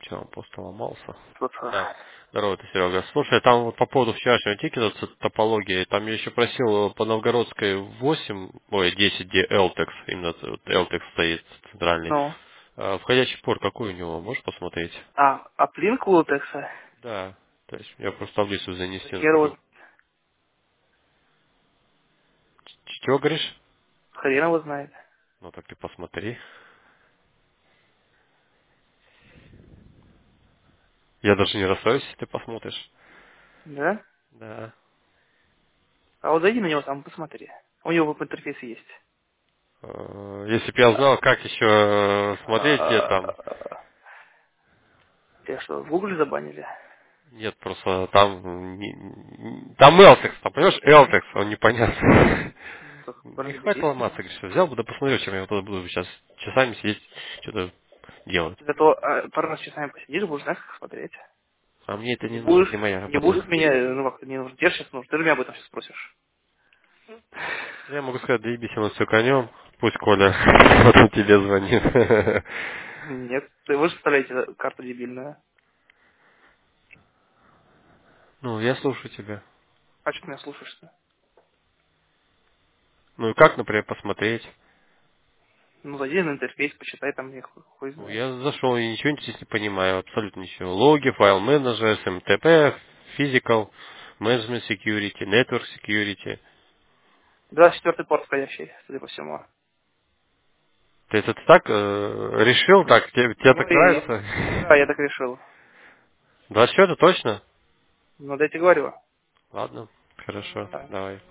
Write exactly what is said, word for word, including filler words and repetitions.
Че, он просто ломался. Вот, Да. а, Здорово, ты, Серега. Слушай, там вот по поводу вчерашнего тикета с топологией, там я еще просил по Новгородской восемь, ой, десять, где Элтекс, именно вот Элтекс стоит центральный. ну, А входящий пор какой у него, можешь посмотреть? а, аплинк Лутекса, Да. То есть я просто таблицу занести хер его, забыл. Ч- Чего говоришь? хрен его знает, Ну так ты посмотри. Я даже не расстроюсь, если ты посмотришь. да? Да. А вот зайди на него там, посмотри. У него веб-интерфейс есть. Э, Если бы я знал, как еще э, смотреть, где там. А, тебя что, в Гугле забанили? Нет, просто там... не- не- Там Элтекс, там, понимаешь, Элтекс, он непонятный. Ну, так Не пароль хватит есть у ломаться, него. говоришь, что взял бы, да посмотрел, чем я вот тут буду сейчас часами сидеть, что-то делать. Зато а, пару раз часами посидишь, будешь знать, как смотреть. А мне это Не не нужно, это будешь, не моя не будешь работа. меня, ну как, не нужно, тебе сейчас нужно, ты же меня об этом сейчас спросишь. Я могу сказать, да ебись ему все конем, пусть Коля потом тебе звонит. Нет, ты вы же вставляете карту дебильную. Ну, я слушаю тебя. А что ты меня слушаешь-то? Ну и как, например, посмотреть? Ну, зайди на интерфейс, почитай, там я хуй, хуй Ну, знает. я зашел и ничего здесь не понимаю, абсолютно ничего. Логи, файл менеджер, эс эм ти пи, physical, management security, network security. двадцать четвёртый порт входящий, судя по всему. Ты это так э, решил, так, тебе, тебе Ну так и, нравится? да, я так решил. Двадцать четыре точно? Ну, да я тебе говорю. Ладно, хорошо, Да. давай.